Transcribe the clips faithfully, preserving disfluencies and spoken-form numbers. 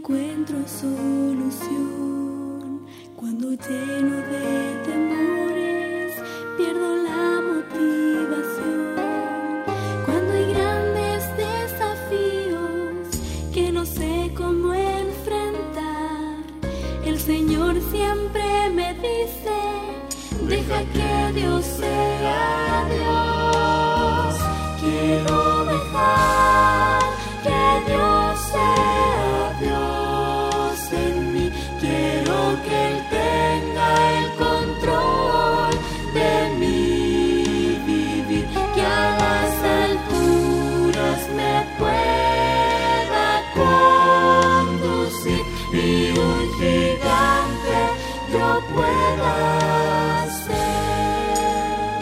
encuentro solución. Cuando lleno de temores pierdo la motivación. Cuando hay grandes desafíos que no sé cómo enfrentar, el Señor siempre me dice: deja que Dios sea Dios. Quiero dejar que Dios sea Dios en mí. Quiero que Él tenga el control de mi vivir, que a las alturas me pueda conducir y un gigante yo pueda ser.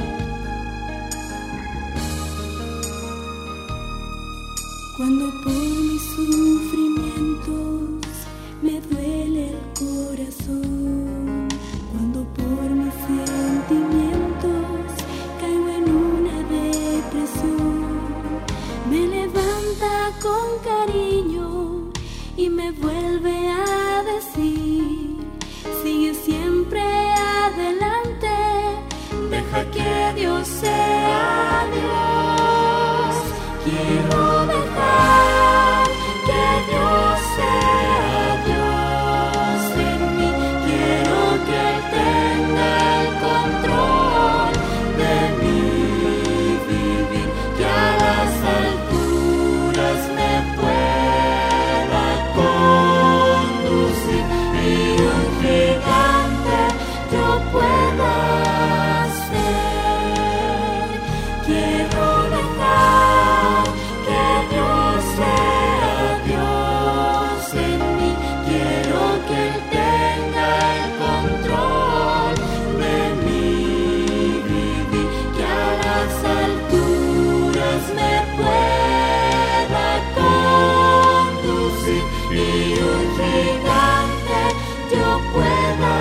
Cuando por mis sufrimientos me duele el corazón, cuando por mis sentimientos caigo en una depresión, me levanta con cariño y me vuelve a decir: sigue siempre adelante, deja que Dios sea Dios. Quiero dejar que Dios sea Dios en mí. Quiero que Él tenga el control de mi vivir, que a las alturas me pueda conducir y un gigante yo pueda ser. Quiero dejar que Dios sea Dios en mí. Quiero que Él tenga el control de mi vivir, que a las alturas me pueda conducir y un gigante yo pueda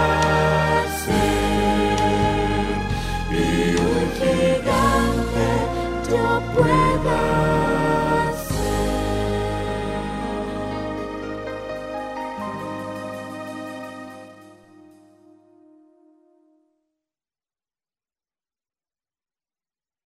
ser. Y un gigante yo pueda